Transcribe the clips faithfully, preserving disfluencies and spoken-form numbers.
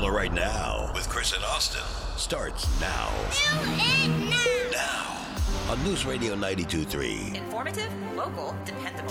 Pensacola Right Now with Chris and Austin starts now. Now. Now. On News Radio ninety-two point three. Informative, local, dependable.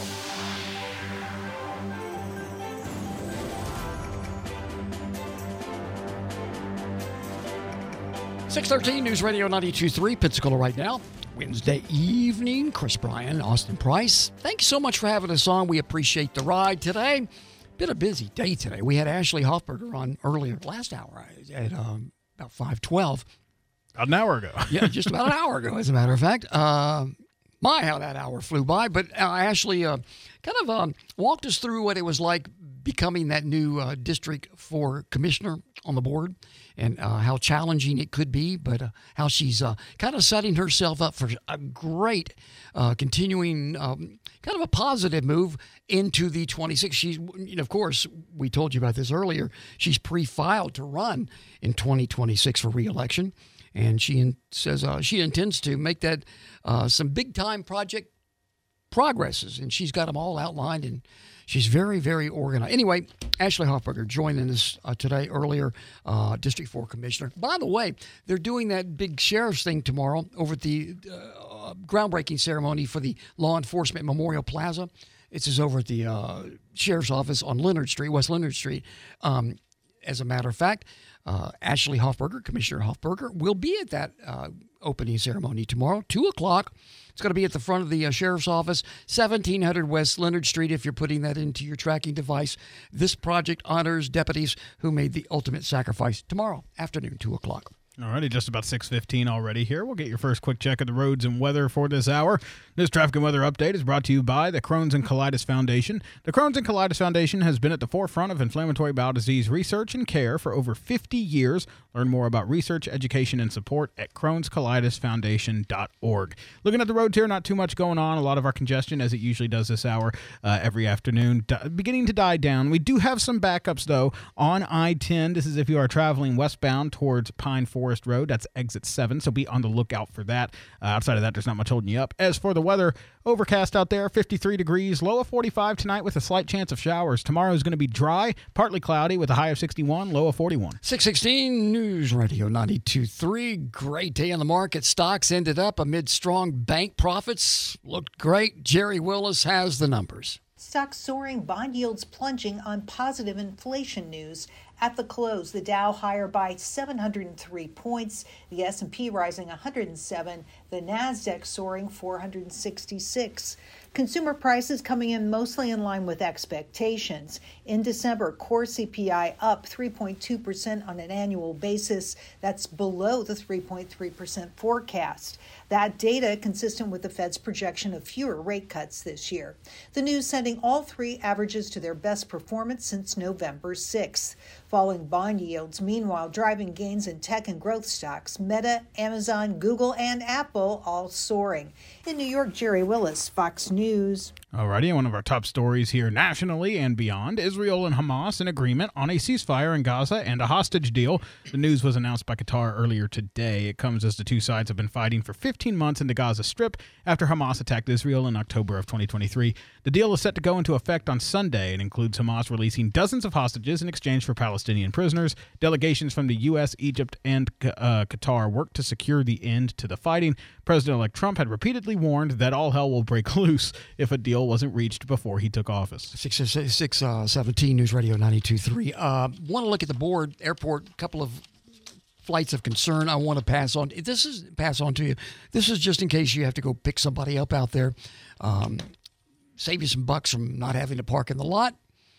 six thirteen News Radio ninety-two point three, Pensacola Right Now. Wednesday evening. Chris Bryan, Austin Price. Thanks so much for having us on. We appreciate the ride today. Been a busy day today. We had Ashley Hoffberger on earlier, last hour at um, about five twelve. About an hour ago. Yeah, just about an hour ago, as a matter of fact. Uh, my, how that hour flew by. But uh, Ashley uh, kind of um, walked us through what it was like becoming that new uh, District four commissioner on the board, and uh, how challenging it could be, but uh, how she's uh, kind of setting herself up for a great uh, continuing, um, kind of a positive move into the twenty-six. She's, you know, of course, we told you about this earlier. She's pre-filed to run in twenty twenty-six for re-election, and she in, says uh, she intends to make that uh, some big-time project progresses, and she's got them all outlined, and she's very, very organized. Anyway, Ashley Hoffberger joining us uh, today, earlier, uh, District four Commissioner. By the way, they're doing that big sheriff's thing tomorrow over at the uh, groundbreaking ceremony for the Law Enforcement Memorial Plaza. This is over at the uh, Sheriff's Office on Leonard Street, West Leonard Street. Um, as a matter of fact, uh, Ashley Hoffberger, Commissioner Hoffberger, will be at that uh, opening ceremony tomorrow, two o'clock. It's going to be at the front of the uh, Sheriff's Office, seventeen hundred West Leonard Street, if you're putting that into your tracking device. This project honors deputies who made the ultimate sacrifice. Tomorrow afternoon, two o'clock. Alrighty, just about six fifteen already here. We'll get your first quick check of the roads and weather for this hour. This traffic and weather update is brought to you by the Crohn's and Colitis Foundation. The Crohn's and Colitis Foundation has been at the forefront of inflammatory bowel disease research and care for over fifty years. Learn more about research, education, and support at crohns colitis foundation dot org. Looking at the roads here, not too much going on. A lot of our congestion, as it usually does this hour uh, every afternoon, di- beginning to die down. We do have some backups, though, on I ten. This is if you are traveling westbound towards Pine Forest Road. That's exit seven, so be on the lookout for that. Uh, outside of that, there's not much holding you up. As for the weather, overcast out there, fifty-three degrees, low of forty-five tonight with a slight chance of showers. Tomorrow is going to be dry, partly cloudy with a high of sixty-one, low of forty-one. six sixteen News Radio ninety-two point three. Great day in the market. Stocks ended up amid strong bank profits. Looked great. Jerry Willis has the numbers. Stocks soaring, bond yields plunging on positive inflation news. At the close, the Dow higher by seven hundred three points, the S and P rising one hundred seven, the Nasdaq soaring four hundred sixty-six. Consumer prices coming in mostly in line with expectations. In December, core C P I up three point two percent on an annual basis. That's below the three point three percent forecast. That data consistent with the Fed's projection of fewer rate cuts this year. The news sending all three averages to their best performance since November sixth. Falling bond yields, meanwhile, driving gains in tech and growth stocks. Meta, Amazon, Google, and Apple all soaring. In New York, Jerry Willis, Fox News. Alrighty, one of our top stories here nationally and beyond. Israel and Hamas in agreement on a ceasefire in Gaza and a hostage deal. The news was announced by Qatar earlier today. It comes as the two sides have been fighting for fifteen months in the Gaza Strip after Hamas attacked Israel in October of twenty twenty-three. The deal is set to go into effect on Sunday and includes Hamas releasing dozens of hostages in exchange for Palestinian prisoners. Delegations from the U S, Egypt, and uh, Qatar worked to secure the end to the fighting. President-elect Trump had repeatedly warned that all hell will break loose if a deal wasn't reached before he took office. six seventeen News Radio ninety-two point three. Uh, want to look at the board, airport, a couple of flights of concern I want to pass on. This is pass on to you. This is just in case you have to go pick somebody up out there. Um, save you some bucks from not having to park in the lot.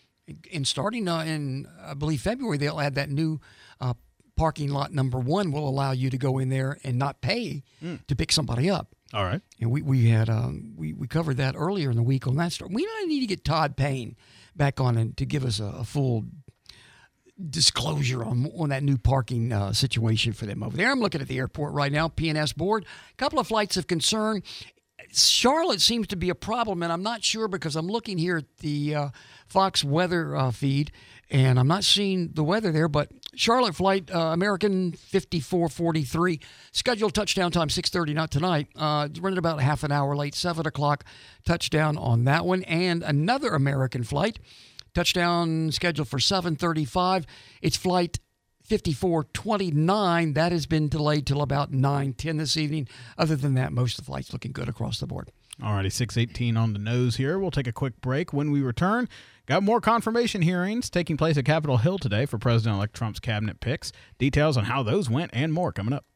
And starting uh, in, I believe, February, they'll add that new uh, parking lot number one will allow you to go in there and not pay mm. to pick somebody up. All right. And we, we had um, we, we covered that earlier in the week on that story. We need to get Todd Payne back on and to give us a, a full disclosure on, on that new parking uh, situation for them over there. I'm looking at the airport right now, P and S board. A couple of flights of concern. Charlotte seems to be a problem, and I'm not sure because I'm looking here at the uh, Fox weather uh, feed, and I'm not seeing the weather there, but Charlotte flight, uh, American fifty-four forty-three, scheduled touchdown time six thirty, not tonight. Uh, running about half an hour late, seven o'clock touchdown on that one, and another American flight, touchdown scheduled for seven thirty-five. It's flight fifty-four twenty-nine. That has been delayed till about nine ten this evening. Other than that, most of the flights looking good across the board. Alrighty, six eighteen on the nose here. We'll take a quick break. When we return, got more confirmation hearings taking place at Capitol Hill today for President-elect Trump's cabinet picks. Details on how those went and more coming up.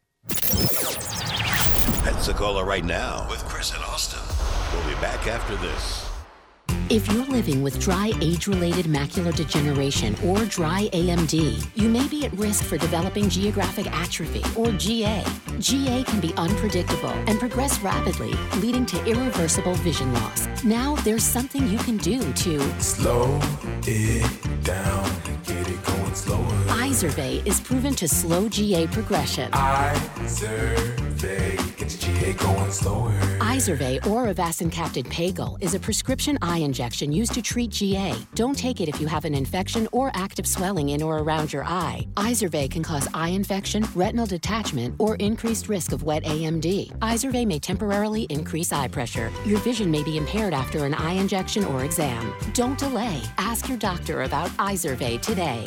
Pensacola Right Now with Chris and Austin. We'll be back after this. If you're living with dry age-related macular degeneration or dry A M D, you may be at risk for developing geographic atrophy or G A. G A can be unpredictable and progress rapidly, leading to irreversible vision loss. Now there's something you can do to slow it down and get it going slower. Izervay is proven to slow G A progression. Izervay gets G A going slower. Izervay or avacincaptad pagel is a prescription eye injection used to treat G A. Don't take it if you have an infection or active swelling in or around your eye. Izervay can cause eye infection, retinal detachment, or increased risk of wet A M D. Izervay may temporarily increase eye pressure. Your vision may be impaired after an eye injection or exam. Don't delay. Ask your doctor about Izervay today.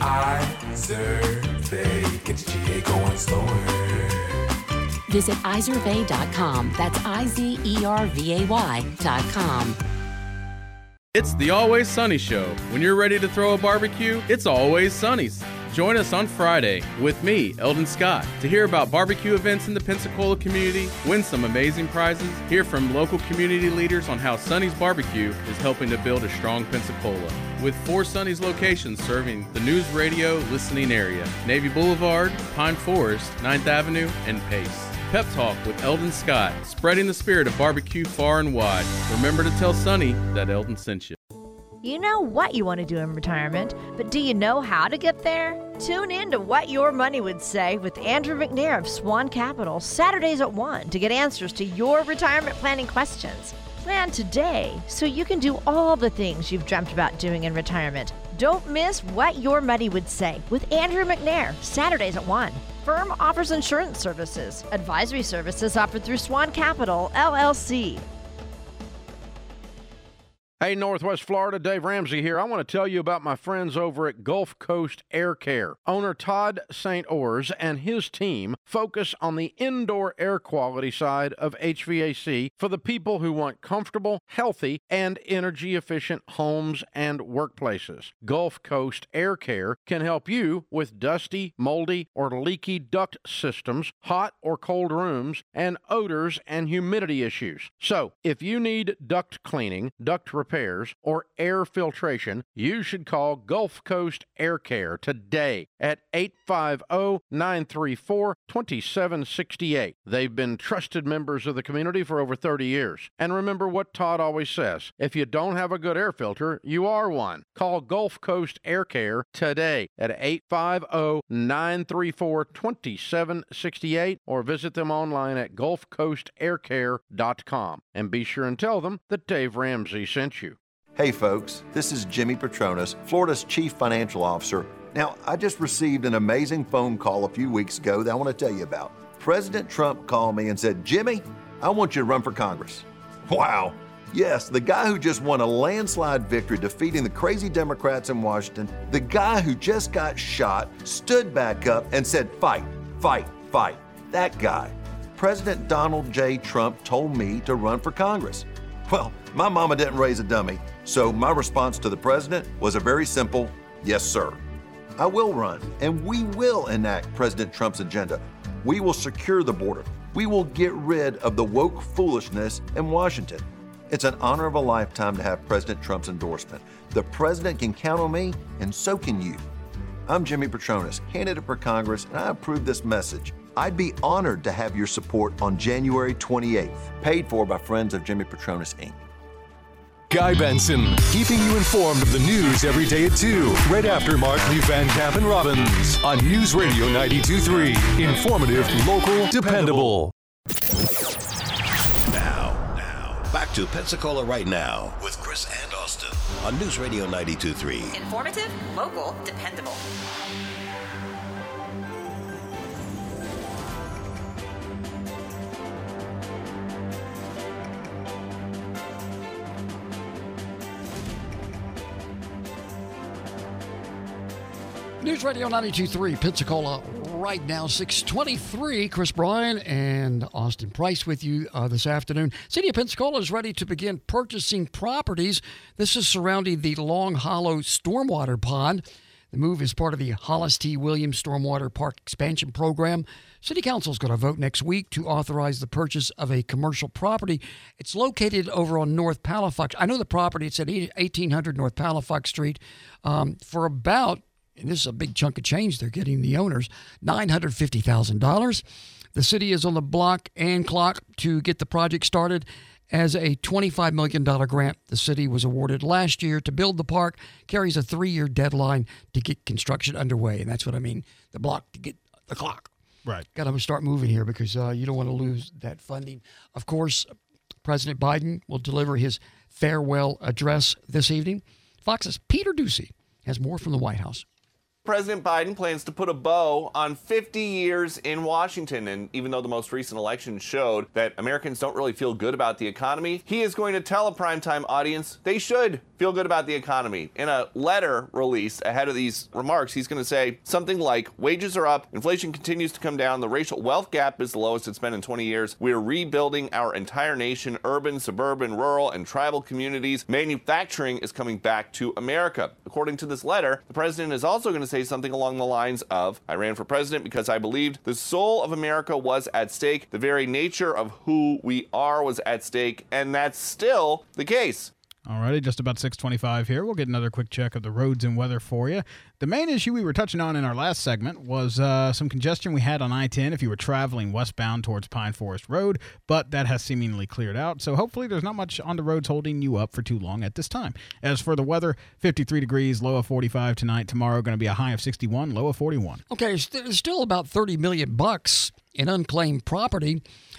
Izervay gets G A going slower. Visit izervay dot com. That's I Z E R V A Y dot com. It's the Always Sunny Show. When you're ready to throw a barbecue, it's Always Sunny's. Join us on Friday with me, Eldon Scott, to hear about barbecue events in the Pensacola community, win some amazing prizes, hear from local community leaders on how Sunny's Barbecue is helping to build a strong Pensacola. With four Sunny's locations serving the news radio listening area, Navy Boulevard, Pine Forest, ninth Avenue, and Pace. Pep Talk with Eldon Scott, spreading the spirit of barbecue far and wide. Remember to tell Sonny that Eldon sent you. You know what you want to do in retirement, but do you know how to get there? Tune in to What Your Money Would Say with Andrew McNair of Swan Capital, Saturdays at one, to get answers to your retirement planning questions. Plan today so you can do all the things you've dreamt about doing in retirement. Don't miss What Your Money Would Say with Andrew McNair, Saturdays at one. Firm offers insurance services. Advisory services offered through Swan Capital, L L C. Hey, Northwest Florida, Dave Ramsey here. I want to tell you about my friends over at Gulf Coast Air Care. Owner Todd Saint Ors and his team focus on the indoor air quality side of H V A C for the people who want comfortable, healthy, and energy-efficient homes and workplaces. Gulf Coast Air Care can help you with dusty, moldy, or leaky duct systems, hot or cold rooms, and odors and humidity issues. So, if you need duct cleaning, duct repair, repairs, or air filtration, you should call Gulf Coast Air Care today at eight five zero, nine three four, two seven six eight. They've been trusted members of the community for over thirty years. And remember what Todd always says, if you don't have a good air filter, you are one. Call Gulf Coast Air Care today at eight five zero, nine three four, two seven six eight or visit them online at gulf coast air care dot com. And be sure and tell them that Dave Ramsey sent you. Hey folks, this is Jimmy Petronas, Florida's Chief Financial Officer. Now, I just received an amazing phone call a few weeks ago that I want to tell you about. President Trump called me and said, Jimmy, I want you to run for Congress. Wow. Yes, the guy who just won a landslide victory defeating the crazy Democrats in Washington, the guy who just got shot, stood back up and said, fight, fight, fight. That guy. President Donald J. Trump told me to run for Congress. Well, my mama didn't raise a dummy, so my response to the president was a very simple, yes, sir. I will run, and we will enact President Trump's agenda. We will secure the border. We will get rid of the woke foolishness in Washington. It's an honor of a lifetime to have President Trump's endorsement. The president can count on me, and so can you. I'm Jimmy Petronas, candidate for Congress, and I approve this message. I'd be honored to have your support on January twenty-eighth, paid for by Friends of Jimmy Petronas, Incorporated. Guy Benson, keeping you informed of the news every day at two, right after Mark Lee Van Camp and Robbins on News Radio ninety-two point three. Informative, local, dependable. Now, now, back to Pensacola Right Now with Chris and Austin on News Radio ninety-two point three. Informative, local, dependable. News Radio ninety-two point three, Pensacola, right now, six twenty-three. Chris Bryan and Austin Price with you uh, this afternoon. City of Pensacola is ready to begin purchasing properties. This is surrounding the Long Hollow Stormwater Pond. The move is part of the Hollis T. Williams Stormwater Park Expansion Program. City Council is going to vote next week to authorize the purchase of a commercial property. It's located over on North Palafox. I know the property. It's at eighteen hundred North Palafox Street um, for about, and this is a big chunk of change they're getting the owners, nine hundred fifty thousand dollars. The city is on the block and clock to get the project started as a twenty-five million dollars grant the city was awarded last year to build the park, carries a three-year deadline to get construction underway. And that's what I mean, the block to get the clock. Right. Got to start moving here because uh, you don't want to lose that funding. Of course, President Biden will deliver his farewell address this evening. Fox's Peter Ducey has more from the White House. President Biden plans to put a bow on fifty years in Washington, and even though the most recent election showed that Americans don't really feel good about the economy, he is going to tell a primetime audience they should feel good about the economy. In a letter released ahead of these remarks, he's going to say something like, wages are up, inflation continues to come down, the racial wealth gap is the lowest it's been in twenty years, we're rebuilding our entire nation, urban, suburban, rural, and tribal communities, manufacturing is coming back to America. According to this letter, the president is also going to say something along the lines of, I ran for president because I believed the soul of America was at stake, the very nature of who we are was at stake, and that's still the case. Alrighty, just about six twenty-five here. We'll get another quick check of the roads and weather for you. The main issue we were touching on in our last segment was uh, some congestion we had on I ten if you were traveling westbound towards Pine Forest Road, but that has seemingly cleared out, so hopefully there's not much on the roads holding you up for too long at this time. As for the weather, fifty-three degrees, low of forty-five tonight. Tomorrow going to be a high of sixty-one, low of forty-one. Okay, there's still about thirty million bucks in unclaimed property.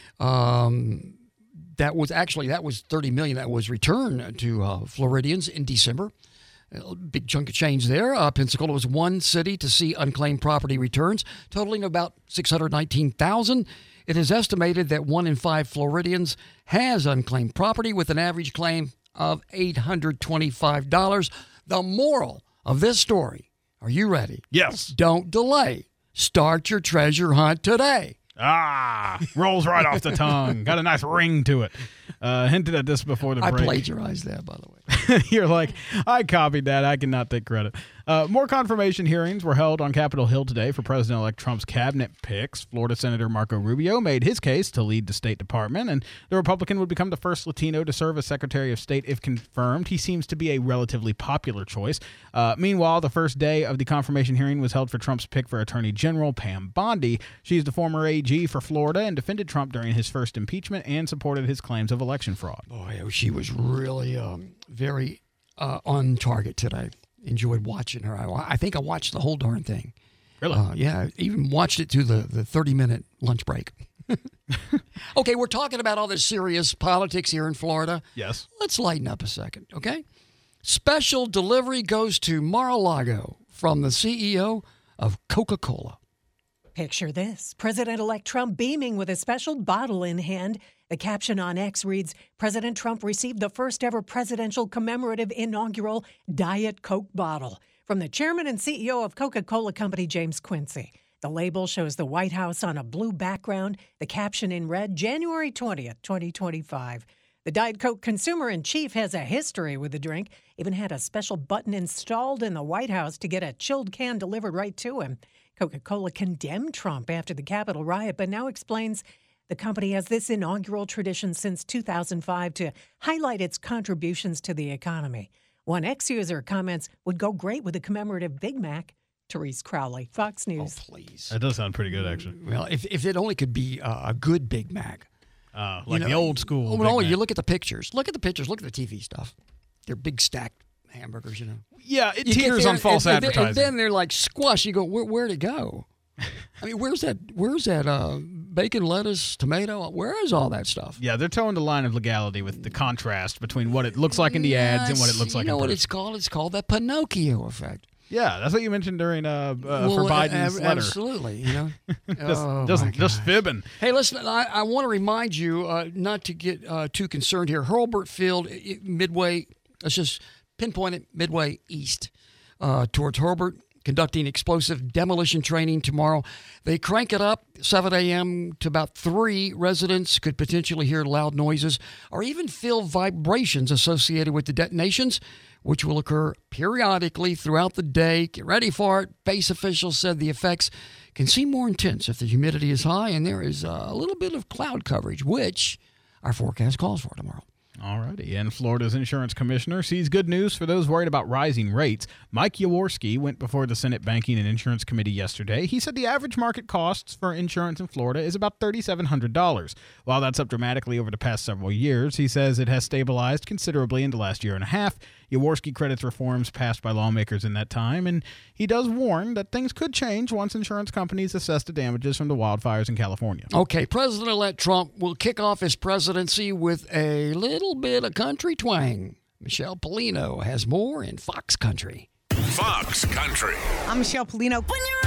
Um... That was actually, that was thirty million dollars that was returned to uh, Floridians in December. A big chunk of change there. Uh, Pensacola was one city to see unclaimed property returns, totaling about six hundred nineteen thousand. It is estimated that one in five Floridians has unclaimed property with an average claim of eight hundred twenty-five dollars. The moral of this story, are you ready? Yes. Don't delay. Start your treasure hunt today. Ah, rolls right off the tongue. Got a nice ring to it. Uh, hinted at this before the I break. I plagiarized that, by the way. You're like, I copied that. I cannot take credit. Uh, more confirmation hearings were held on Capitol Hill today for President-elect Trump's cabinet picks. Florida Senator Marco Rubio made his case to lead the State Department, and the Republican would become the first Latino to serve as Secretary of State if confirmed. He seems to be a relatively popular choice. Uh, meanwhile, the first day of the confirmation hearing was held for Trump's pick for Attorney General Pam Bondi. She's the former A G for Florida and defended Trump during his first impeachment and supported his claims of election fraud. Boy, she was really um, very uh, on target today. Enjoyed watching her. I, I think I watched the whole darn thing. Really? Uh, yeah, even watched it through the, the thirty-minute lunch break. Okay, we're talking about all this serious politics here in Florida. Yes. Let's lighten up a second, okay? Special delivery goes to Mar-a-Lago from the C E O of Coca-Cola. Picture this. President-elect Trump beaming with a special bottle in hand. The caption on X reads, President Trump received the first ever presidential commemorative inaugural Diet Coke bottle from the chairman and C E O of Coca-Cola Company, James Quincy. The label shows the White House on a blue background, the caption in red, January twentieth, twenty twenty-five. The Diet Coke consumer-in-chief has a history with the drink, even had a special button installed in the White House to get a chilled can delivered right to him. Coca-Cola condemned Trump after the Capitol riot, but now explains the company has this inaugural tradition since two thousand five to highlight its contributions to the economy. One ex-user comments, would go great with a commemorative Big Mac. Therese Crowley, Fox News. Oh, please. That does sound pretty good, actually. Well, if if it only could be uh, a good Big Mac. Uh, like you know, the old school. Oh, Big no, Mac. you look at the pictures. Look at the pictures. Look at the T V stuff. They're big stacked hamburgers, you know. Yeah, it You get teeters there, on false and, and, advertising. And then they're like squash. You go, Where, where'd it go? I mean, where's that? Where's that uh, bacon, lettuce, tomato? Where is all that stuff? Yeah, they're towing the line of legality with the contrast between what it looks like in the ads and what it looks like You know in what person. it's called? It's called the Pinocchio effect. Yeah, that's what you mentioned during uh, uh Well, for Biden's ab- letter. Absolutely, you know. just, Oh, just, my just gosh. fibbing. Hey, listen, I, I want to remind you uh, not to get uh, too concerned here. Hurlburt Field, i- Midway, let's just pinpoint it, Midway East uh, towards Hurlburt. conducting explosive demolition training tomorrow. They crank it up seven a.m. to about three. Residents could potentially hear loud noises or even feel vibrations associated with the detonations, which will occur periodically throughout the day. Get ready for it. Base officials said the effects can seem more intense if the humidity is high and there is a little bit of cloud coverage, which our forecast calls for tomorrow. All righty. And Florida's insurance commissioner sees good news for those worried about rising rates. Mike Jaworski went before the Senate Banking and Insurance Committee yesterday. He said the average market costs for insurance in Florida is about three thousand seven hundred dollars. While that's up dramatically over the past several years, he says it has stabilized considerably in the last year and a half. Jaworski credits reforms passed by lawmakers in that time, and he does warn that things could change once insurance companies assess the damages from the wildfires in California. Okay, President-elect Trump will kick off his presidency with a little bit of country twang. Michelle Polino has more in Fox Country. Fox Country. I'm Michelle Polino.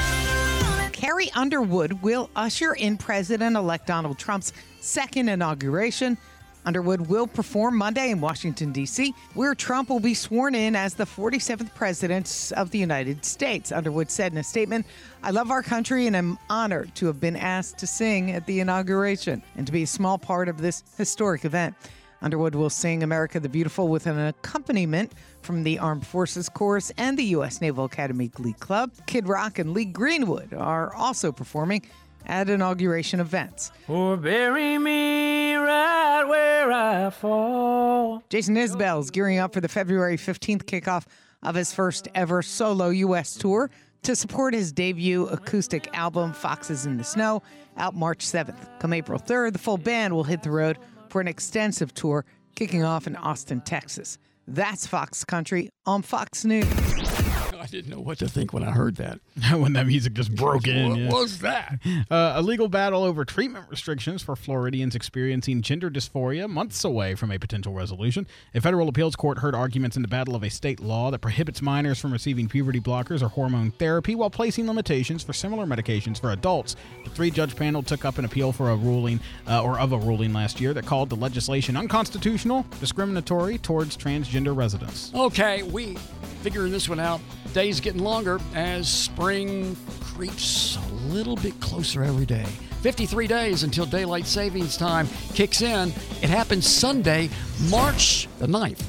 Carrie Underwood will usher in President-elect Donald Trump's second inauguration. Underwood will perform Monday in Washington, D C, where Trump will be sworn in as the forty-seventh president of the United States. Underwood said in a statement, "I love our country and am honored to have been asked to sing at the inauguration and to be a small part of this historic event." Underwood will sing America the Beautiful with an accompaniment from the Armed Forces Chorus and the U S Naval Academy Glee Club. Kid Rock and Lee Greenwood are also performing at inauguration events. Or bury me right where I fall. Jason Isbell is gearing up for the February fifteenth kickoff of his first ever solo U S tour to support his debut acoustic album, Foxes in the Snow, out March seventh. Come April third, the full band will hit the road for an extensive tour kicking off in Austin, Texas. That's Fox Country on Fox News. I didn't know what to think when I heard that. When that music just broke in. What yeah. was that? Uh, a legal battle over treatment restrictions for Floridians experiencing gender dysphoria, months away from a potential resolution. A federal appeals court heard arguments in the battle of a state law that prohibits minors from receiving puberty blockers or hormone therapy while placing limitations for similar medications for adults. The three-judge panel took up an appeal for a ruling, uh, or of a ruling last year that called the legislation unconstitutional, discriminatory towards transgender residents. Okay, we figuring this one out. Days getting longer as spring creeps a little bit closer every day. fifty-three days until daylight savings time kicks in. It happens Sunday, March the ninth.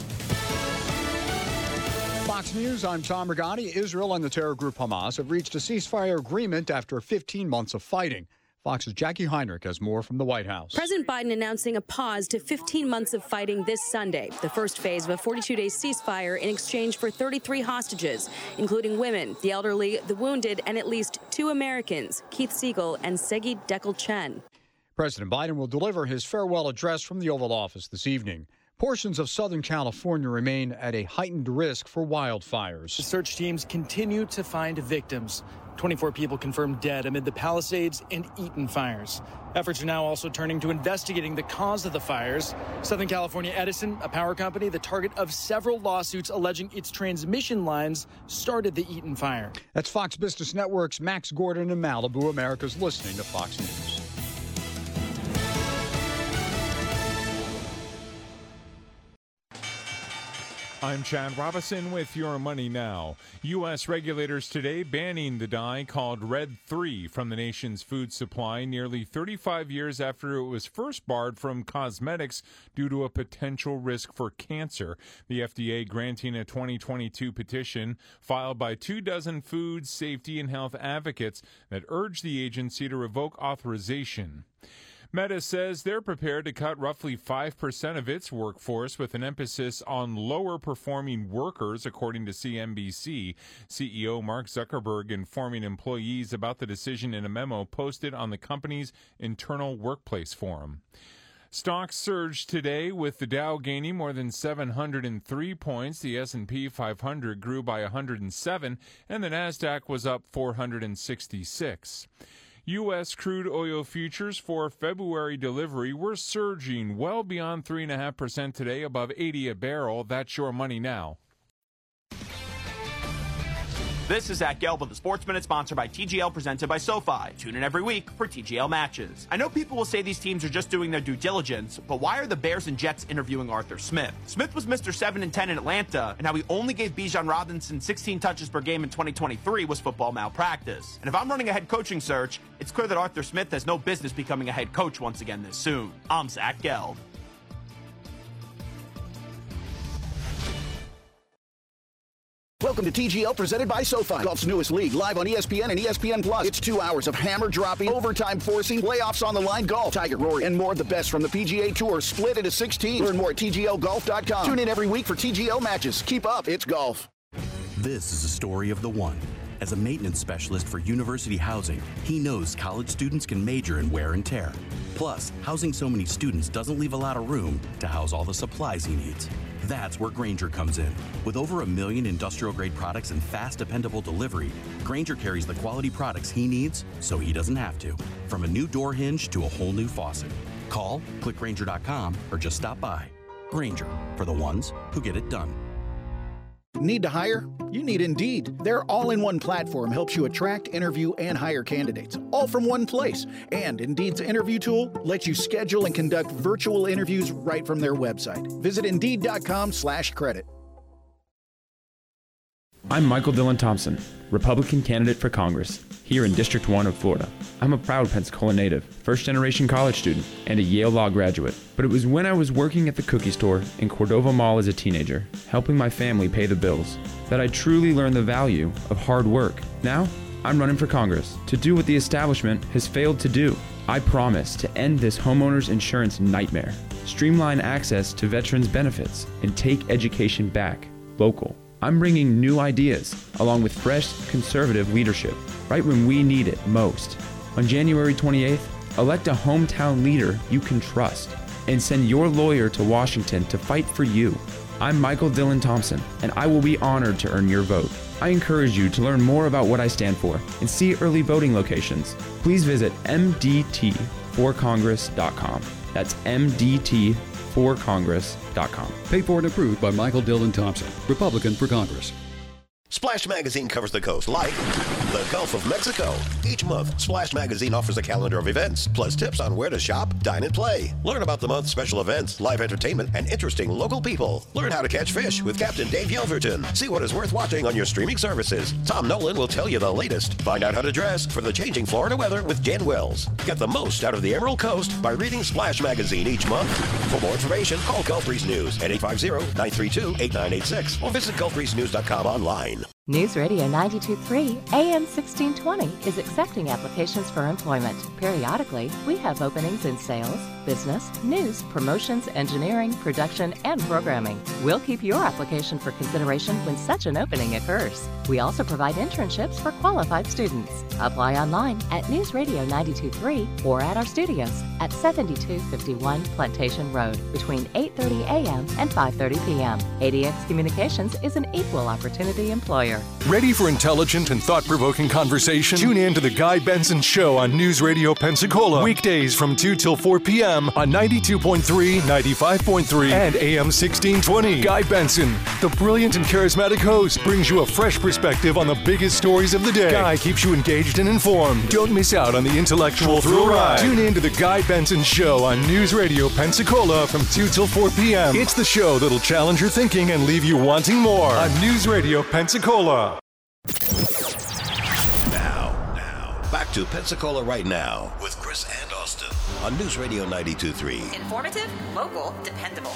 Fox News, I'm Tom Rigotti. Israel and the terror group Hamas have reached a ceasefire agreement after fifteen months of fighting. Fox's Jackie Heinrich has more from the White House. President Biden announcing a pause to fifteen months of fighting this Sunday, the first phase of a forty-two day ceasefire in exchange for thirty-three hostages, including women, the elderly, the wounded, and at least two Americans, Keith Siegel and Segi Dekel Chen. President Biden will deliver his farewell address from the Oval Office this evening. Portions of Southern California remain at a heightened risk for wildfires. The search teams continue to find victims. twenty-four people confirmed dead amid the Palisades and Eaton fires. Efforts are now also turning to investigating the cause of the fires. Southern California Edison, a power company, the target of several lawsuits alleging its transmission lines started the Eaton fire. That's Fox Business Network's Max Gordon in Malibu. America's listening to Fox News. I'm Chad Robinson with your Money Now. U S regulators today banning the dye called Red three from the nation's food supply nearly thirty-five years after it was first barred from cosmetics due to a potential risk for cancer. The F D A granting a twenty twenty-two petition filed by two dozen food safety and health advocates that urge the agency to revoke authorization. Meta says they're prepared to cut roughly five percent of its workforce with an emphasis on lower-performing workers, according to C N B C. C E O Mark Zuckerberg informing employees about the decision in a memo posted on the company's internal workplace forum. Stocks surged today with the Dow gaining more than seven hundred three points. The S and P five hundred grew by one hundred seven, and the Nasdaq was up four hundred sixty-six. U S crude oil futures for February delivery were surging well beyond three point five percent today, above eighty a barrel. That's your Money Now. This is Zach Gelb with the Sports Minute, sponsored by T G L, presented by SoFi. Tune in every week for T G L matches. I know people will say these teams are just doing their due diligence, but why are the Bears and Jets interviewing Arthur Smith? Smith was Mister seven and ten in Atlanta, and how he only gave Bijan Robinson sixteen touches per game in twenty twenty-three was football malpractice. And if I'm running a head coaching search, it's clear that Arthur Smith has no business becoming a head coach once again this soon. I'm Zach Gelb. Welcome to T G L, presented by SoFi. Golf's newest league, live on E S P N and E S P N Plus. It's two hours of hammer-dropping, overtime-forcing, playoffs on the line golf. Tiger, Rory, and more of the best from the P G A Tour, split into six teams. Learn more at T G L golf dot com. Tune in every week for T G L matches. Keep up, it's golf. This is a story of the one. As a maintenance specialist for University Housing, he knows college students can major in wear and tear. Plus, housing so many students doesn't leave a lot of room to house all the supplies he needs. That's where Grainger comes in. With over a million industrial-grade products and fast, dependable delivery, Grainger carries the quality products he needs so he doesn't have to. From a new door hinge to a whole new faucet. Call, click Grainger dot com, or just stop by. Grainger, for the ones who get it done. Need to hire? You need Indeed. Their all-in-one platform helps you attract, interview, and hire candidates, all from one place. And Indeed's interview tool lets you schedule and conduct virtual interviews right from their website. Visit Indeed dot com slash credit. I'm Michael Dillon Thompson, Republican candidate for Congress, here in District one of Florida. I'm a proud Pensacola native, first-generation college student, and a Yale Law graduate. But it was when I was working at the cookie store in Cordova Mall as a teenager, helping my family pay the bills, that I truly learned the value of hard work. Now, I'm running for Congress to do what the establishment has failed to do. I promise to end this homeowners insurance nightmare, streamline access to veterans benefits, and take education back local. I'm bringing new ideas, along with fresh conservative leadership, right when we need it most. On January twenty-eighth, elect a hometown leader you can trust, and send your lawyer to Washington to fight for you. I'm Michael Dillon Thompson, and I will be honored to earn your vote. I encourage you to learn more about what I stand for and see early voting locations. Please visit M D T for congress dot com. That's M D T for congress dot com. Paid for and approved by Michael Dillon Thompson, Republican for Congress. Splash Magazine covers the coast like the Gulf of Mexico. Each month, Splash Magazine offers a calendar of events, plus tips on where to shop, dine, and play. Learn about the month's special events, live entertainment, and interesting local people. Learn how to catch fish with Captain Dave Yelverton. See what is worth watching on your streaming services. Tom Nolan will tell you the latest. Find out how to dress for the changing Florida weather with Jen Wells. Get the most out of the Emerald Coast by reading Splash Magazine each month. For more information, call Gulf Breeze News at eight five zero, nine three two, eight nine eight six or visit gulf breeze news dot com online. News Radio ninety-two point three A M sixteen twenty is accepting applications for employment. Periodically, we have openings in sales, business, news, promotions, engineering, production, and programming. We'll keep your application for consideration when such an opening occurs. We also provide internships for qualified students. Apply online at News Radio ninety-two point three or at our studios at seventy-two fifty-one Plantation Road between eight thirty A M and five thirty P M A D X Communications is an equal opportunity employer. Ready for intelligent and thought-provoking conversation? Tune in to The Guy Benson Show on News Radio Pensacola. Weekdays from two till four P M on ninety-two point three, ninety-five point three, and A M sixteen twenty. Guy Benson, the brilliant and charismatic host, brings you a fresh perspective on the biggest stories of the day. Guy keeps you engaged and informed. Don't miss out on the intellectual thrill ride. Tune in to The Guy Benson Show on News Radio Pensacola from two till four P M It's the show that'll challenge your thinking and leave you wanting more on News Radio Pensacola. Now, now, back to Pensacola Right Now with Chris and Austin on News Radio ninety-two point three. Informative, local, dependable.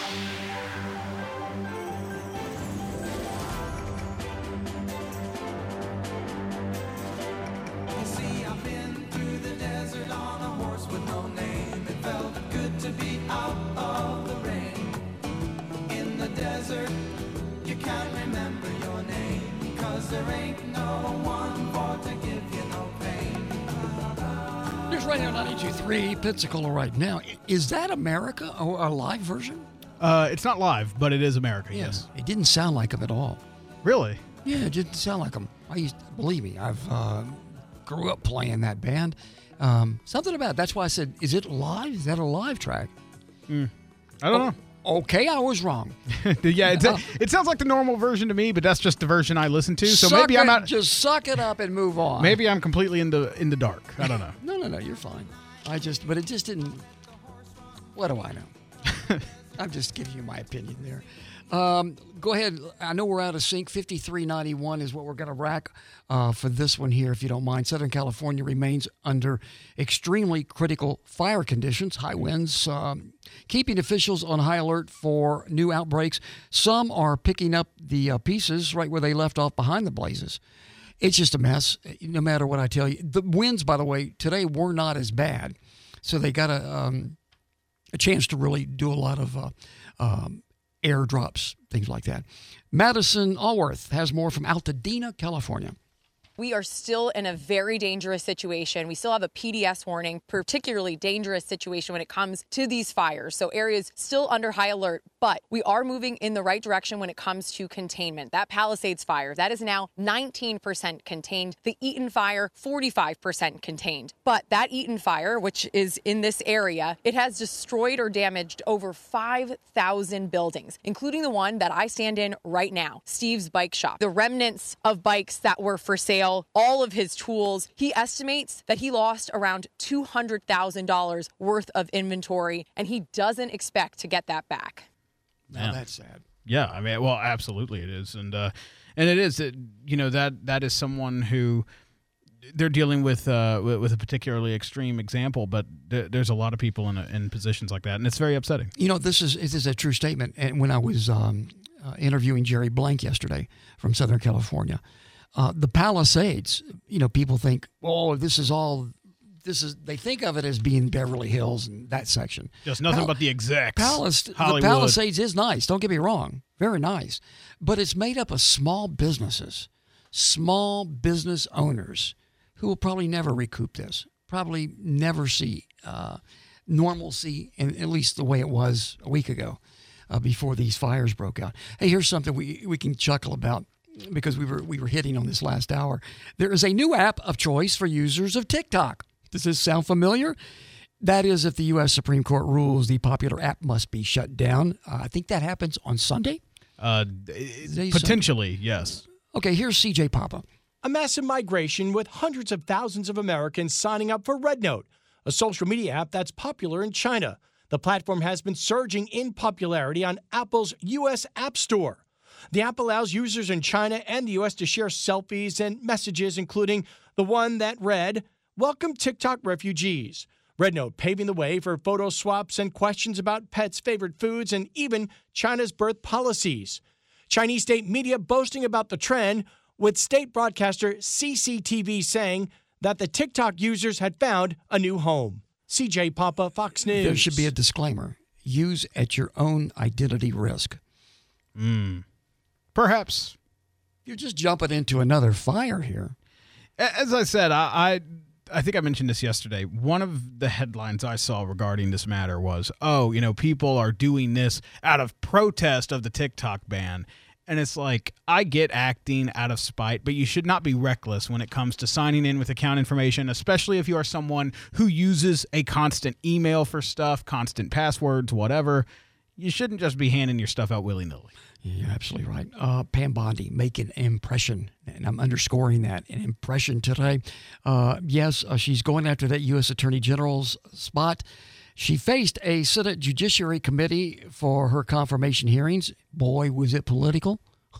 You see, I've been through the desert on a horse with no name. It felt good to be out of the rain. In the desert, you can't remember your name. Cause there ain't no one for to give you no pain. News Radio ninety-two point three, Pensacola Right Now. Is that America, or a live version? Uh, it's not live, but it is America, Yeah, yes. It didn't sound like them at all. Really? Yeah, it didn't sound like them. I used, believe me, I've uh, grew up playing that band. Um, something about it. That's why I said, is it live? Is that a live track? Mm. I don't oh, know. Okay, I was wrong. yeah, it, it sounds like the normal version to me, but that's just the version I listen to. So suck maybe I'm it, not. Just suck it up and move on. Maybe I'm completely in the in the dark. I don't know. no, no, no. You're fine. I just, but it just didn't. What do I know? I'm just giving you my opinion there. Um, go ahead. I know we're out of sync. fifty-three ninety-one is what we're going to rack uh, for this one here, if you don't mind. Southern California remains under extremely critical fire conditions, high winds, um, keeping officials on high alert for new outbreaks. Some are picking up the uh, pieces right where they left off behind the blazes. It's just a mess, no matter what I tell you. The winds, by the way, today were not as bad, so they got a, um, a chance to really do a lot of uh, um, airdrops, things like that. Madison Allworth has more from Altadena, California. We are still in a very dangerous situation. We still have a P D S warning, particularly dangerous situation when it comes to these fires. So areas still under high alert, but we are moving in the right direction when it comes to containment. That Palisades fire, that is now nineteen percent contained. The Eaton fire, forty-five percent contained. But that Eaton fire, which is in this area, it has destroyed or damaged over five thousand buildings, including the one that I stand in right now, Steve's Bike Shop. The remnants of bikes that were for sale, all of his tools. He estimates that he lost around two hundred thousand dollars worth of inventory, and he doesn't expect to get that back. Now that's sad. Yeah, I mean, well, absolutely it is, and uh, and it is that you know that that is someone who they're dealing with uh, with, with a particularly extreme example, but th- there's a lot of people in a, in positions like that, and it's very upsetting. You know, this is this is a true statement. And when I was um, uh, interviewing Jerry Blank yesterday from Southern California. Uh, the Palisades, you know, people think, oh, this is all, this is, they think of it as being Beverly Hills and that section. Just nothing Pal- but the execs. Palis- the Palisades is nice. Don't get me wrong. Very nice. But it's made up of small businesses, small business owners who will probably never recoup this, probably never see uh, normalcy, in, at least the way it was a week ago uh, before these fires broke out. Hey, here's something we, we can chuckle about, because we were we were hitting on this last hour. There is a new app of choice for users of TikTok. Does this sound familiar? That is, if the U S Supreme Court rules the popular app must be shut down. Uh, I think that happens on Sunday. Uh, potentially, Sunday? Yes. Okay, here's C J Papa. A massive migration with hundreds of thousands of Americans signing up for RedNote, a social media app that's popular in China. The platform has been surging in popularity on Apple's U S App Store. The app allows users in China and the U S to share selfies and messages, including the one that read, "Welcome TikTok refugees." RedNote paving the way for photo swaps and questions about pets' favorite foods and even China's birth policies. Chinese state media boasting about the trend, with state broadcaster C C T V saying that the TikTok users had found a new home. C J Papa, Fox News. There should be a disclaimer. Use at your own identity risk. Hmm. Perhaps. You're just jumping into another fire here. As I said, I, I I think I mentioned this yesterday. One of the headlines I saw regarding this matter was, oh, you know, people are doing this out of protest of the TikTok ban. And it's like, I get acting out of spite, but you should not be reckless when it comes to signing in with account information, especially if you are someone who uses a constant email for stuff, constant passwords, whatever. You shouldn't just be handing your stuff out willy-nilly. You're absolutely right. Uh, Pam Bondi, make an impression, and I'm underscoring that, an impression today. Uh, yes, uh, she's going after that U S Attorney General's spot. She faced a Senate Judiciary Committee for her confirmation hearings. Boy, was it political.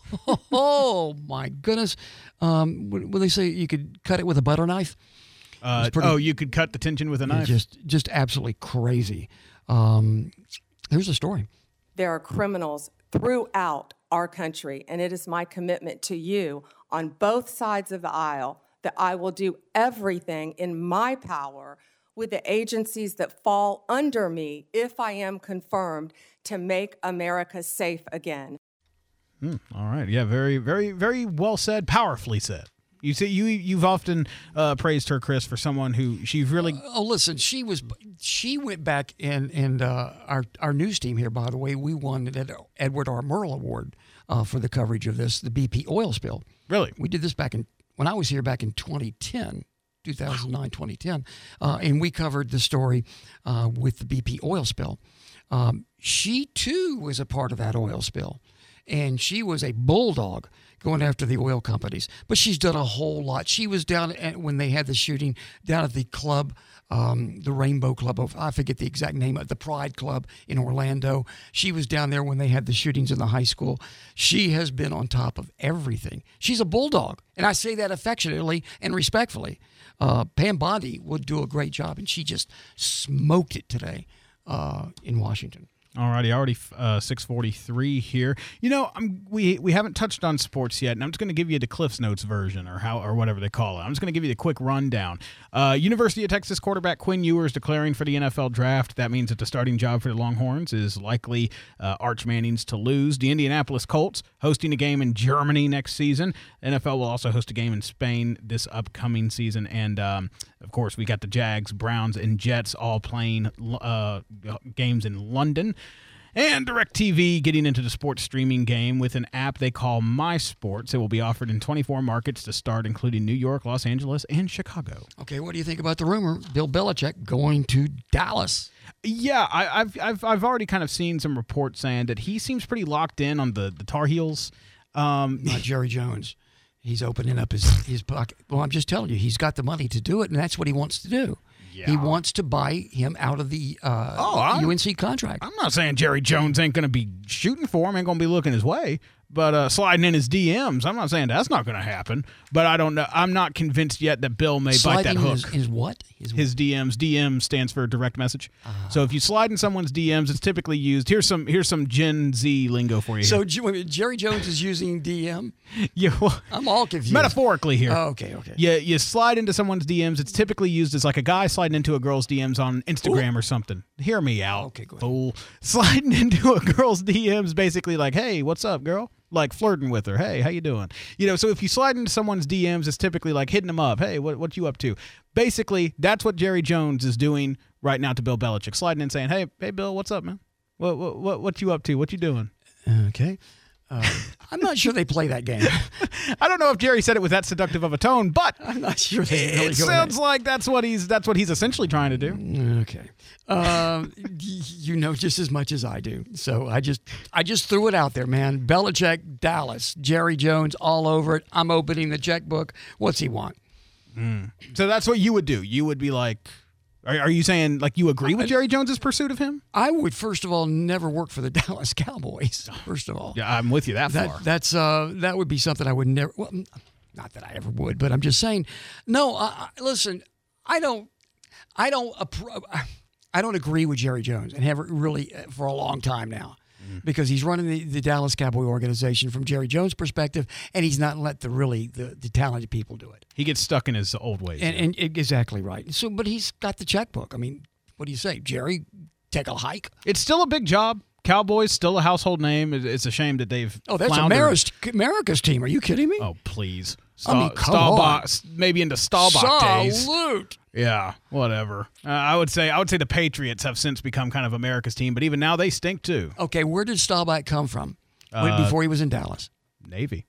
Oh, my goodness. Um, when they say you could cut it with a butter knife. Uh, pretty, oh, you could cut the tension with a knife? Just, just absolutely crazy. Um, here's the story. There are criminals throughout our country, and it is my commitment to you on both sides of the aisle that I will do everything in my power with the agencies that fall under me, if I am confirmed, to make America safe again. Hmm, all right. Yeah, very, very, very well said, powerfully said. You see, you you've often uh, praised her, Chris, for someone who she's really. Uh, oh, listen, she was she went back and and uh, our our news team here. By the way, we won the Edward R. Murrow Award uh, for the coverage of this, the B P oil spill. Really, we did this back in when I was here back in twenty ten. two thousand nine, twenty ten, uh, and we covered the story uh, with the B P oil spill. Um, she, too, was a part of that oil spill, and she was a bulldog going after the oil companies. But she's done a whole lot. She was down at, when they had the shooting down at the club, um, the Rainbow Club, of, I forget the exact name, of the Pride Club in Orlando. She was down there when they had the shootings in the high school. She has been on top of everything. She's a bulldog, and I say that affectionately and respectfully. Uh, Pam Bondi would do a great job, and she just smoked it today uh, in Washington. All righty, already uh, six forty-three here. You know, I'm, we we haven't touched on sports yet, and I'm just going to give you the Cliff's Notes version, or how or whatever they call it. I'm just going to give you the quick rundown. Uh, University of Texas quarterback Quinn Ewers declaring for the N F L draft. That means that the starting job for the Longhorns is likely uh, Arch Manning's to lose. The Indianapolis Colts hosting a game in Germany next season. N F L will also host a game in Spain this upcoming season, and um, of course, we got the Jags, Browns, and Jets all playing uh, games in London. And DirecTV getting into the sports streaming game with an app they call MySports. It will be offered in twenty-four markets to start, including New York, Los Angeles, and Chicago. Okay, what do you think about the rumor, Bill Belichick going to Dallas? Yeah, I, I've I've I've already kind of seen some reports saying that he seems pretty locked in on the, the Tar Heels. Um, Not Jerry Jones. He's opening up his, his pocket. Well, I'm just telling you, he's got the money to do it, and that's what he wants to do. Yeah. He wants to buy him out of the uh, oh, I, U N C contract. I'm not saying Jerry Jones ain't going to be shooting for him, ain't going to be looking his way, but uh, sliding in his D Ms. I'm not saying that's not going to happen, but I don't know. I'm not convinced yet that Bill may sliding bite that hook. His, his what? His, his D Ms. D M stands for direct message. Uh, so if you slide in someone's D Ms, it's typically used. Here's some here's some Gen Z lingo for you. So here. Jerry Jones is using D M? Yeah, well, I'm all confused. Metaphorically here. Oh, okay, okay. Yeah, you slide into someone's D Ms. It's typically used as like a guy sliding into a girl's D Ms on Instagram Ooh. or something. Hear me out, okay, go ahead. Fool. Sliding into a girl's D Ms basically like, hey, what's up, girl? Like flirting with her. Hey, how you doing? You know, so if you slide into someone's D Ms, it's typically like hitting them up. Hey, what what you up to? Basically, that's what Jerry Jones is doing right now to Bill Belichick. Sliding in saying, hey, hey, Bill, what's up, man? What what what, what you up to? What you doing? Okay. Uh, I'm not sure they play that game. I don't know if Jerry said it with that seductive of a tone, but I'm not sure they really it sounds like that's what he's that's what he's essentially trying to do. Okay, um, you know just as much as I do, so I just I just threw it out there, man. Belichick, Dallas, Jerry Jones, all over it. I'm opening the checkbook. What's he want? Mm. So that's what you would do. You would be like. Are, are you saying, like, you agree with Jerry Jones's pursuit of him? I would, first of all, never work for the Dallas Cowboys, first of all. Yeah, I'm with you that, that far. That's, uh, that would be something I would never, well, not that I ever would, but I'm just saying, no, uh, listen, I don't, I don't, I don't agree with Jerry Jones and haven't really for a long time now. Because he's running the, the Dallas Cowboy organization from Jerry Jones' perspective, and he's not let the really the, the talented people do it. He gets stuck in his old ways. And, and exactly right. So, but he's got the checkbook. I mean, what do you say, Jerry? Take a hike. It's still a big job. Cowboys still a household name. It's a shame that they've oh, that's floundered. America's, America's team. Are you kidding me? Oh, please. Sta- I mean, come Staubach, on. Maybe into Staubach days. Salute. Yeah, whatever. Uh, I would say I would say the Patriots have since become kind of America's team, but even now they stink too. Okay, where did Staubach come from uh, before he was in Dallas? Navy.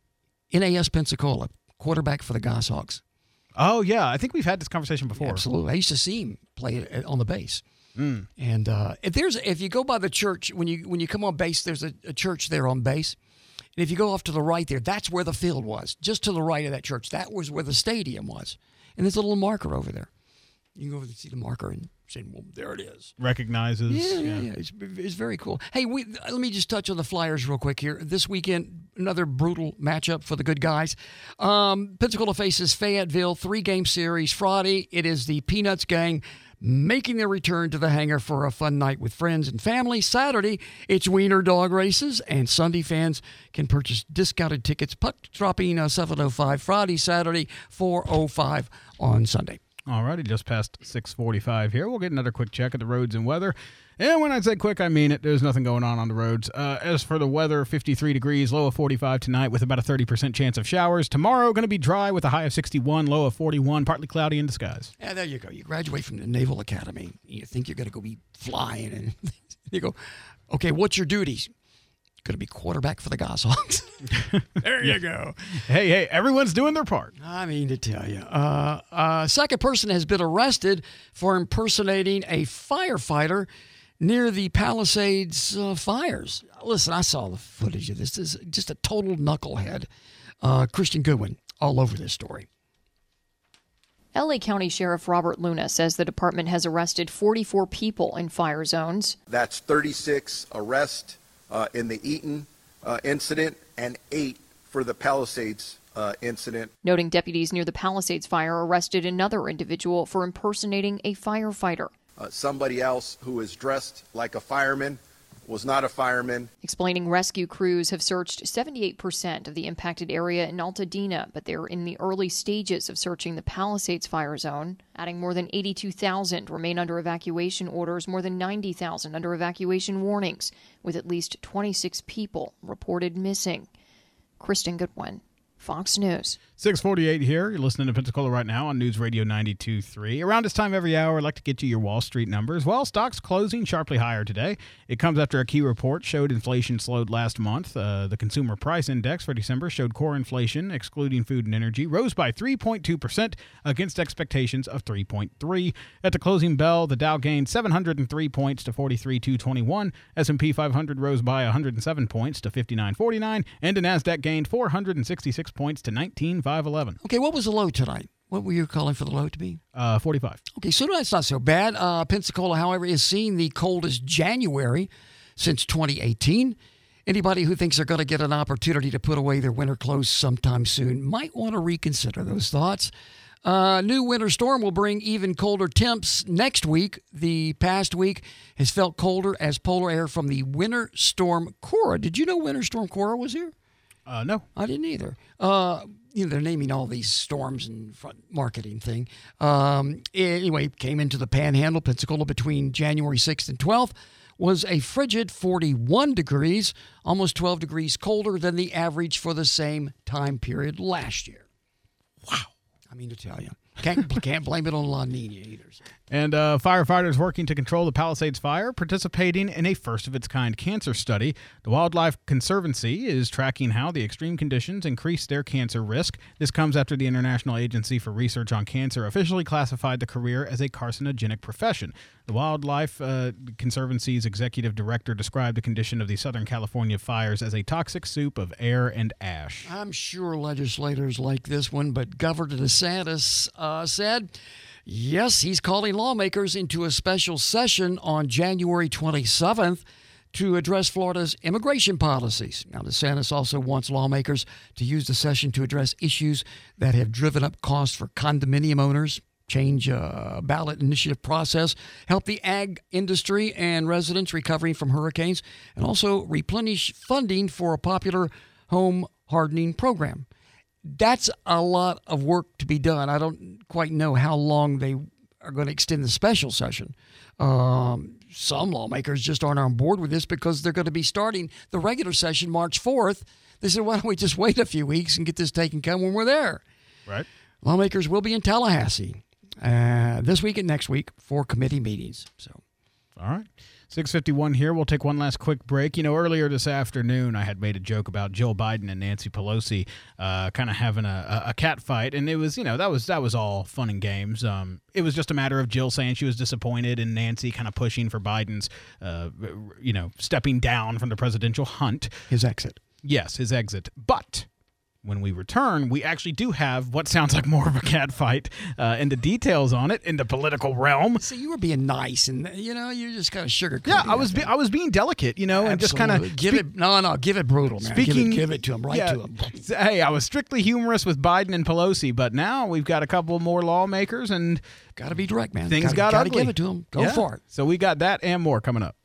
N A S Pensacola, quarterback for the Goshawks. Oh yeah, I think we've had this conversation before. Yeah, absolutely, I used to see him play on the base. Mm. And uh, if there's if you go by the church when you when you come on base, there's a, a church there on base. And if you go off to the right there, that's where the field was. Just to the right of that church, that was where the stadium was. And there's a little marker over there. You can go over and see the marker and say, well, there it is. Recognizes. Yeah, yeah, yeah. It's, it's very cool. Hey, we, let me just touch on the Flyers real quick here. This weekend, another brutal matchup for the good guys. Um, Pensacola faces Fayetteville, three-game series. Friday, it is the Peanuts gang making their return to the hangar for a fun night with friends and family. Saturday, it's Wiener Dog races, and Sunday fans can purchase discounted tickets. Puck dropping uh, seven oh five Friday, Saturday, four oh five on Sunday. All righty, just past six forty-five here. We'll get another quick check of the roads and weather. And when I say quick, I mean it. There's nothing going on on the roads. Uh, as for the weather, fifty-three degrees, low of forty-five tonight with about a thirty percent chance of showers. Tomorrow, going to be dry with a high of sixty-one, low of forty-one, partly cloudy in the skies. Yeah, there you go. You graduate from the Naval Academy. You think you're going to go be flying, and you go, okay, what's your duties? going to be quarterback for the Goshawks. There you go. Hey, hey, everyone's doing their part. I mean to tell you. Uh, a second person has been arrested for impersonating a firefighter near the Palisades uh, fires. Listen, I saw the footage of this. This is just a total knucklehead. Uh, Christian Goodwin all over this story. L A County Sheriff Robert Luna says the department has arrested forty-four people in fire zones. That's thirty-six arrests uh, in the Eaton uh, incident and eight for the Palisades uh, incident. Noting deputies near the Palisades fire arrested another individual for impersonating a firefighter. Uh, somebody else who is dressed like a fireman was not a fireman. Explaining rescue crews have searched seventy-eight percent of the impacted area in Altadena, but they're in the early stages of searching the Palisades fire zone. Adding more than eighty-two thousand remain under evacuation orders, more than ninety thousand under evacuation warnings, with at least twenty-six people reported missing. Kristen Goodwin, Fox News. six forty-eight here. You're listening to Pensacola right now on News Radio ninety-two point three. Around this time every hour, I'd like to get you your Wall Street numbers. Well, stocks closing sharply higher today. It comes after a key report showed inflation slowed last month. Uh, the Consumer Price Index for December showed core inflation, excluding food and energy, rose by three point two percent against expectations of three point three. At the closing bell, the Dow gained seven hundred three points to forty-three thousand two hundred twenty-one. S and P five hundred rose by one hundred seven points to fifty-nine forty-nine. And the NASDAQ gained four hundred sixty-six points to nineteen thousand five hundred eleven. Okay, what was the low tonight? What were you calling for the low to be? Uh, forty-five. Okay, so that's not so bad. Uh, Pensacola, however, is seeing the coldest January since twenty eighteen. Anybody who thinks they're going to get an opportunity to put away their winter clothes sometime soon might want to reconsider those thoughts. Uh, new winter storm will bring even colder temps next week. The past week has felt colder as polar air from the Winter Storm Cora. Did you know Winter Storm Cora was here? Uh, no. I didn't either. Uh, you know, they're naming all these storms and front marketing thing. Um, anyway, came into the Panhandle, Pensacola between January sixth and twelfth. Was a frigid forty-one degrees, almost twelve degrees colder than the average for the same time period last year. Wow. I mean to tell you. Can't, can't blame it on La Nina either. So. And uh, firefighters working to control the Palisades fire participating in a first-of-its-kind cancer study. The Wildlife Conservancy is tracking how the extreme conditions increase their cancer risk. This comes after the International Agency for Research on Cancer officially classified the career as a carcinogenic profession. The Wildlife uh, Conservancy's executive director described the condition of the Southern California fires as a toxic soup of air and ash. I'm sure legislators like this one, but Governor DeSantis uh, said, yes, he's calling lawmakers into a special session on January twenty-seventh to address Florida's immigration policies. Now, DeSantis also wants lawmakers to use the session to address issues that have driven up costs for condominium owners, change uh, ballot initiative process, help the ag industry and residents recovering from hurricanes, and also replenish funding for a popular home hardening program. That's a lot of work to be done. I don't quite know how long they are going to extend the special session. Um, some lawmakers just aren't on board with this because they're going to be starting the regular session March fourth. They said, why don't we just wait a few weeks and get this taken care of when we're there? Right. Lawmakers will be in Tallahassee uh, this week and next week for committee meetings. So, all right. six fifty-one here. We'll take one last quick break. You know, earlier this afternoon, I had made a joke about Joe Biden and Nancy Pelosi uh, kind of having a, a cat fight, and it was, you know, that was that was all fun and games. Um, it was just a matter of Jill saying she was disappointed and Nancy kind of pushing for Biden's, uh, you know, stepping down from the presidential hunt. His exit. Yes, his exit. But when we return, we actually do have what sounds like more of a cat fight uh, and the details on it in the political realm. See, you were being nice, and you know, you're just kind of sugarcoating. Yeah, I was. Be, I was being delicate, you know, Absolutely. and just kind of give it. No, no, give it brutal, man. Speaking, give, it, give it to him, right yeah, to him. Hey, I was strictly humorous with Biden and Pelosi, but now we've got a couple more lawmakers, and got to be direct, man. Things gotta, got gotta ugly. Give it to him. Go yeah. for it. So we got that and more coming up.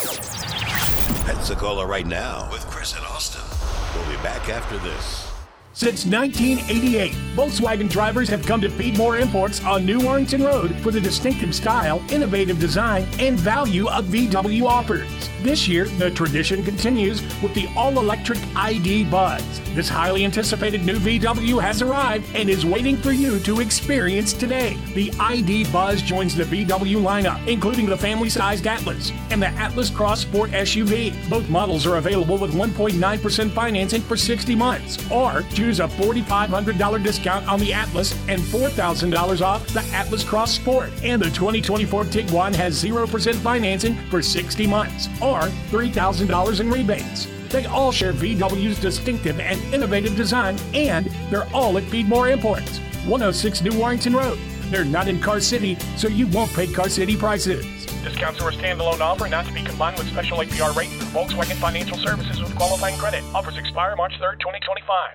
Pensacola right now with Chris and Austin. We'll be back after this. Since nineteen eighty-eight, Volkswagen drivers have come to Feedmore Imports on New Warrington Road for the distinctive style, innovative design, and value of V W offers. This year, the tradition continues with the all-electric I D Buzz. This highly anticipated new V W has arrived and is waiting for you to experience today. The I D Buzz joins the V W lineup, including the family-sized Atlas and the Atlas Cross Sport S U V. Both models are available with one point nine percent financing for sixty months, or choose a four thousand five hundred dollars discount on the Atlas and four thousand dollars off the Atlas Cross Sport. And the twenty twenty-four Tiguan has zero percent financing for sixty months, or three thousand dollars in rebates. They all share V W's distinctive and innovative design, and they're all at Feedmore Imports, one oh six New Warrington Road. They're not in Car City, so you won't pay Car City prices. Discounts are a standalone offer, not to be combined with special A P R rate through Volkswagen Financial Services with qualifying credit. Offers expire March third, twenty twenty-five.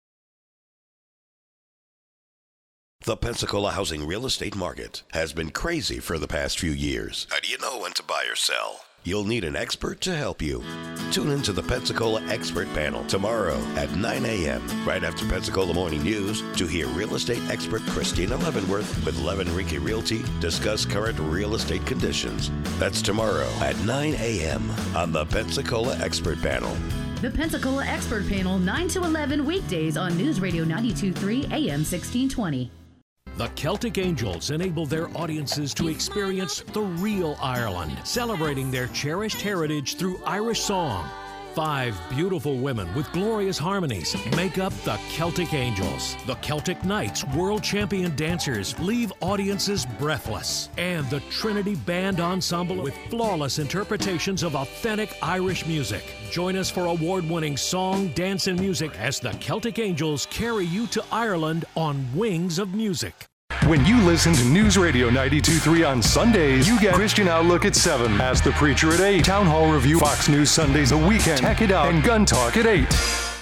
The Pensacola housing real estate market has been crazy for the past few years. How do you know when to buy or sell? You'll need an expert to help you. Tune in to the Pensacola Expert Panel tomorrow at nine a.m. right after Pensacola Morning News to hear real estate expert Christina Leavenworth with Leavenricky Realty discuss current real estate conditions. That's tomorrow at nine a.m. on the Pensacola Expert Panel. The Pensacola Expert Panel, nine to eleven weekdays on News Radio ninety-two point three A M sixteen twenty. The Celtic Angels enable their audiences to experience the real Ireland, celebrating their cherished heritage through Irish song. Five beautiful women with glorious harmonies make up the Celtic Angels. The Celtic Knights, world champion dancers, leave audiences breathless. And the Trinity Band Ensemble with flawless interpretations of authentic Irish music. Join us for award-winning song, dance, and music as the Celtic Angels carry you to Ireland on Wings of Music. When you listen to News Radio ninety-two point three on Sundays, you get Christian Outlook at seven, Ask the Preacher at eight, Town Hall Review, Fox News Sundays, The Weekend, Tech It Out, and Gun Talk at eight.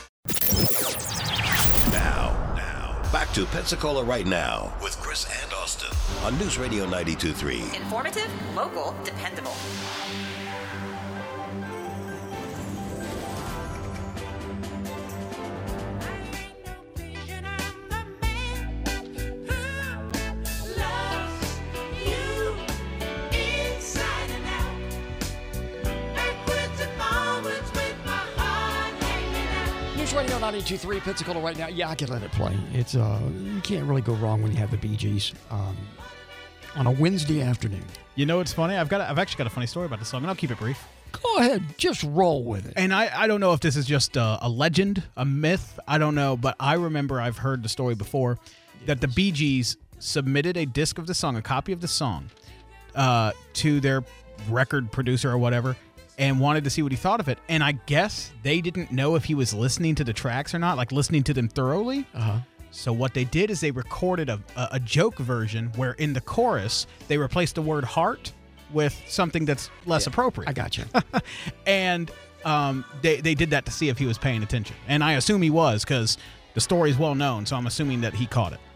Now, now, back to Pensacola Right Now with Chris and Austin on News Radio ninety-two point three. Informative, local, dependable. Radio ninety-two point three Pensacola Right Now. Yeah, I can let it play. It's uh, you can't really go wrong when you have the Bee Gees um, on a Wednesday afternoon. You know what's funny? I've got a, I've actually got a funny story about this song, and I'll keep it brief. Go ahead, just roll with it. And I, I don't know if this is just a, a legend, a myth. I don't know, but I remember I've heard the story before that the Bee Gees submitted a disc of the song, a copy of the song, uh, to their record producer or whatever, and wanted to see what he thought of it. And I guess they didn't know if he was listening to the tracks or not, like listening to them thoroughly. Uh-huh. So what they did is they recorded a, a, a joke version where in the chorus, they replaced the word heart with something that's less yeah, appropriate. I got you. and um, they, they did that to see if he was paying attention. And I assume he was, because the story is well known, so I'm assuming that he caught it.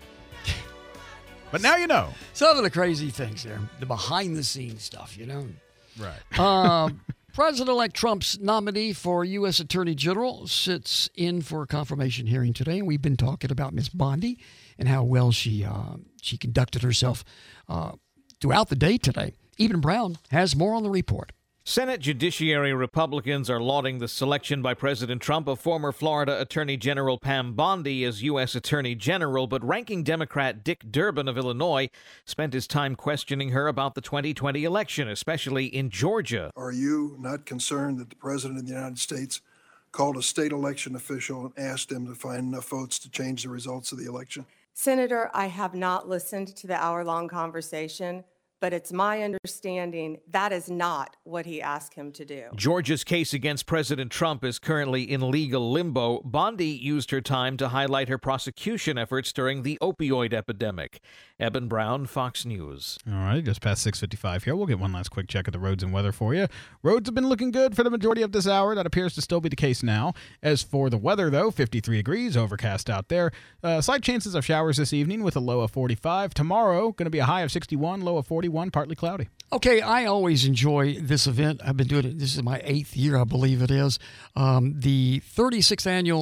But now you know. Some of the crazy things there, the behind-the-scenes stuff, you know. Right. Um, President-elect Trump's nominee for U S Attorney General sits in for a confirmation hearing today, and we've been talking about Miss Bondi and how well she uh, she conducted herself uh, throughout the day today. Eben Brown has more on the report. Senate Judiciary Republicans are lauding the selection by President Trump of former Florida Attorney General Pam Bondi as U S Attorney General, but ranking Democrat Dick Durbin of Illinois spent his time questioning her about the twenty twenty election, especially in Georgia. Are you not concerned that the President of the United States called a state election official and asked him to find enough votes to change the results of the election? Senator, I have not listened to the hour-long conversation, but it's my understanding that is not what he asked him to do. Georgia's case against President Trump is currently in legal limbo. Bondi used her time to highlight her prosecution efforts during the opioid epidemic. Eben Brown, Fox News. All right, just past six fifty-five here. We'll get one last quick check of the roads and weather for you. Roads have been looking good for the majority of this hour. That appears to still be the case now. As for the weather, though, fifty-three degrees, overcast out there. Uh, slight chances of showers this evening with a low of forty-five. Tomorrow, going to be a high of sixty-one, low of forty-one, partly cloudy. Okay, I always enjoy this event. I've been doing it. This is my eighth year, I believe it is. Um, the thirty-sixth annual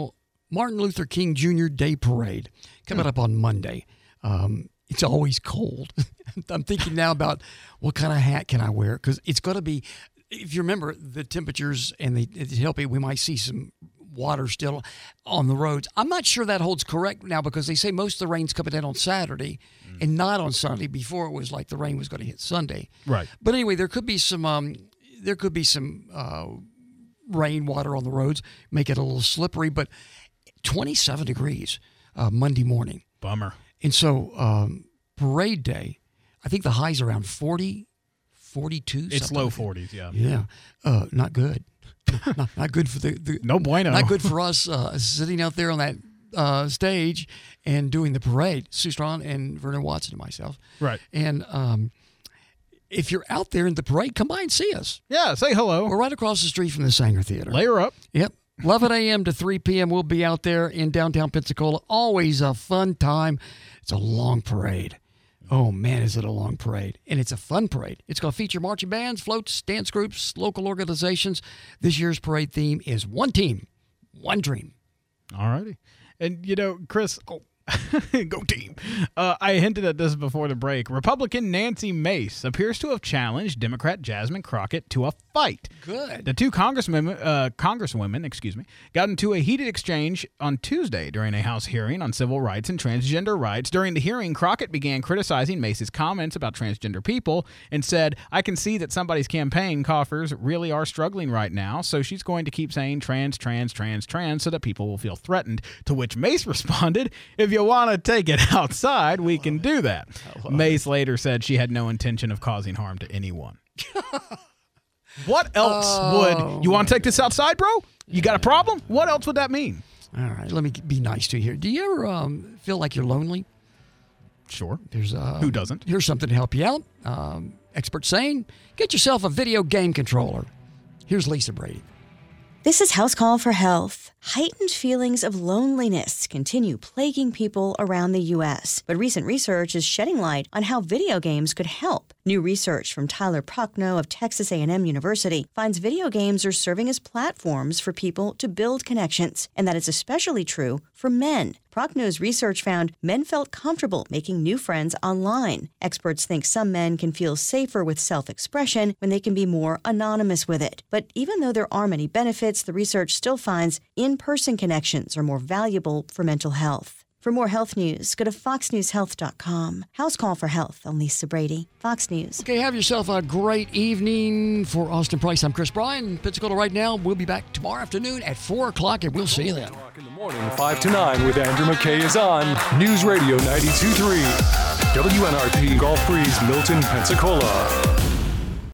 Martin Luther King Junior Day Parade coming up on Monday. Um, it's always cold. I'm thinking now about what kind of hat can I wear, because it's going to be, if you remember the temperatures and they, they help it, we might see some water still on the roads. I'm not sure that holds correct now, because they say most of the rain's coming in on Saturday mm. and not on Sunday. Before it was like the rain was going to hit Sunday. Right. But anyway, there could be some um, there could be some uh, rain water on the roads, make it a little slippery. But twenty-seven degrees uh, Monday morning. Bummer. And so um, parade day, I think the high's around forty, forty-two. It's low like forties, yeah. Yeah. Uh, not good. not, not good for the, the no bueno. Not good for us uh, sitting out there on that uh, stage and doing the parade. Sue Strawn and Vernon Watson and myself. Right. And um, if you're out there in the parade, come by and see us. Yeah, say hello. We're right across the street from the Sanger Theater. Layer up. Yep. eleven a.m. to three p.m. We'll be out there in downtown Pensacola. Always a fun time. It's a long parade. Oh, man, is it a long parade. And it's a fun parade. It's going to feature marching bands, floats, dance groups, local organizations. This year's parade theme is one team, one dream. All righty. And, you know, Chris, oh, go team. Uh, I hinted at this before the break. Republican Nancy Mace appears to have challenged Democrat Jasmine Crockett to a fight. Good. The two congresswomen, uh, congresswomen, excuse me, got into a heated exchange on Tuesday during a House hearing on civil rights and transgender rights. During the hearing, Crockett began criticizing Mace's comments about transgender people and said, "I can see that somebody's campaign coffers really are struggling right now, so she's going to keep saying trans, trans, trans, trans so that people will feel threatened." To which Mace responded, "If you want to take it outside, we can do that." Mace later said she had no intention of causing harm to anyone. What else Oh. would you want to take this outside, bro? You got a problem? What else would that mean? All right, let me be nice to you here. Do you ever um, feel like you're lonely? Sure. There's uh, Who doesn't? Here's something to help you out. Um, experts saying, get yourself a video game controller. Here's Lisa Brady. This is House Call for Health. Heightened feelings of loneliness continue plaguing people around the U S, but recent research is shedding light on how video games could help. New research from Tyler Prochnow of Texas A and M University finds video games are serving as platforms for people to build connections, and that is especially true for men. Prochnow's research found men felt comfortable making new friends online. Experts think some men can feel safer with self-expression when they can be more anonymous with it. But even though there are many benefits, the research still finds in-person connections are more valuable for mental health. For more health news, go to fox news health dot com. House Call for Health. I'm Lisa Brady, Fox News. Okay, have yourself a great evening. For Austin Price, I'm Chris Bryan. Pensacola right now. We'll be back tomorrow afternoon at four o'clock, and we'll see you then. Morning, five to nine with Andrew McKay is on News Radio ninety-two point three. W N R P Gulf Breeze, Milton, Pensacola.